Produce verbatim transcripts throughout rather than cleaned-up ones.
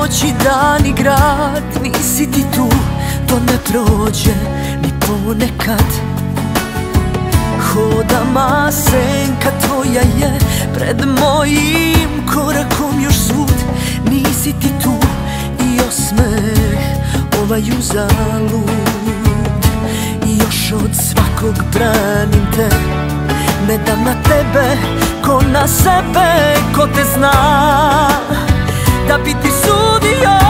noći, dan i grad, nisi ti tu, to ne prođe ni ponekad. Hodama senka tvoja je pred mojim korakom još svud, nisi ti tu i osmeh ovaj uzalud. I još od svakog branim te, ne dam na tebe ko na sebe, ko te zna, da bi ti sudio.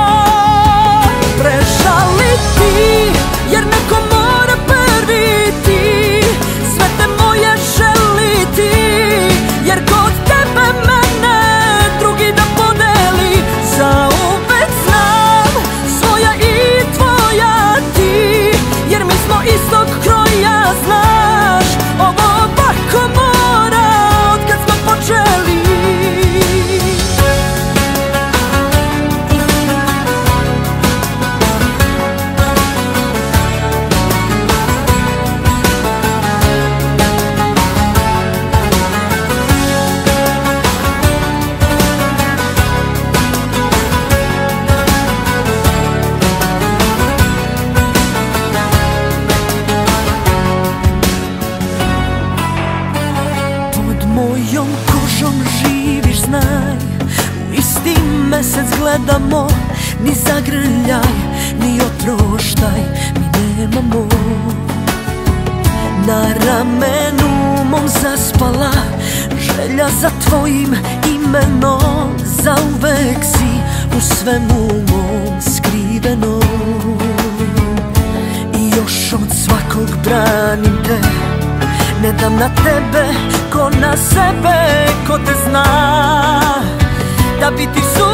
Prežaliti, jer neko mora prvi ti, sve te moje želiti, jer kod tebe mene drugi da podeli. Zauvek znam, svoja i tvoja ti, jer mi smo istog kroja, znaš. Ovo ovako mora, od kad smo počeli. Mojom kožom živiš, znaj, u isti mesec gledamo, ni zagrljaj, ni oproštaj mi nemamo. Na ramenu mom zaspala želja za tvojim imenom, zauvek si u svemu mom skriveno. I još od svakog branim te, ne dam na tebe ko na sebe, ko te zna, da bi ti su